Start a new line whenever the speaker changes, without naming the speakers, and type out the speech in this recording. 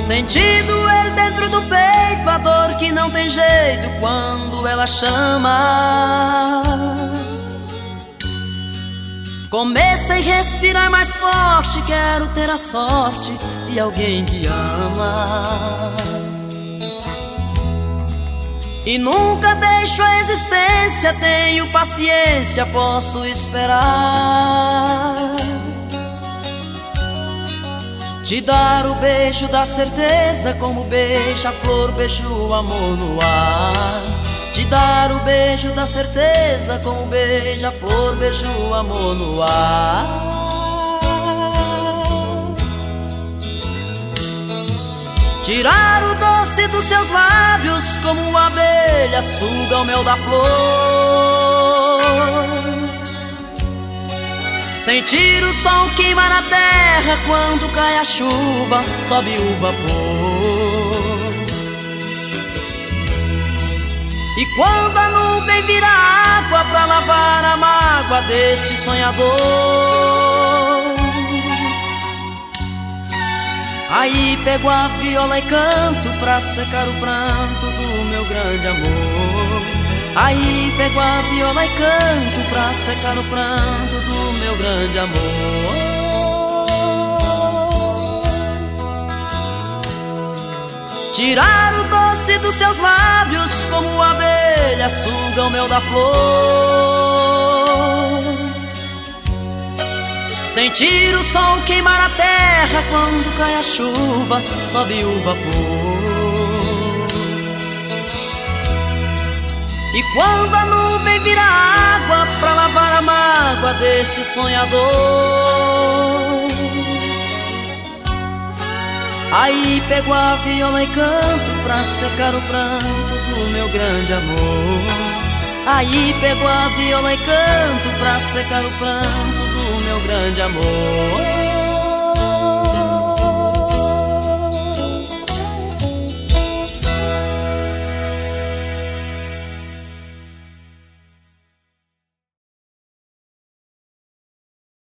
Senti doer dentro do peito a dor que não tem jeito quando ela chama. Comecei a respirar mais forte, quero ter a sorte de alguém que ama. E nunca deixo a existência, tenho paciência, posso esperar. Te dar o beijo da certeza, como beija-flor, beijo o amor no ar. Te dar o beijo da certeza, como beija-flor, beijo o amor no ar. Tirar o doce dos seus lábios, como a abelha suga o mel da flor. Sentir o sol queimar na terra, quando cai a chuva, sobe o vapor. E quando a nuvem vira água pra lavar a mágoa deste sonhador, aí pego a viola e canto pra secar o pranto do meu grande amor. Aí pego a viola e canto pra secar o pranto do meu grande amor. Tirar o doce dos seus lábios, como a abelha suga o mel da flor. Sentir o sol queimar a terra, quando cai a chuva, sobe o vapor. E quando a nuvem vira água pra lavar a mágoa deste sonhador, aí pego a viola e canto pra secar o pranto do meu grande amor. Aí pego a viola e canto pra secar o pranto do meu grande amor.